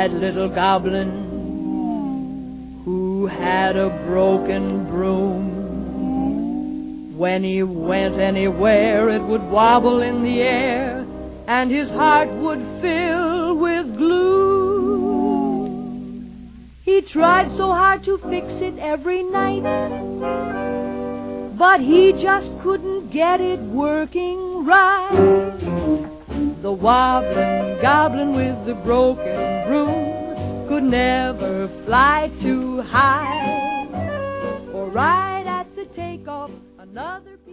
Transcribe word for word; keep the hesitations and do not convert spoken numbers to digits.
sad little goblin who had a broken broom. When he went anywhere, it would wobble in the air, and his heart would fill with gloom. He tried so hard to fix it every night, but he just couldn't get it working right. The wobbling goblin with the broken broom could never fly too high, for right at the takeoff, another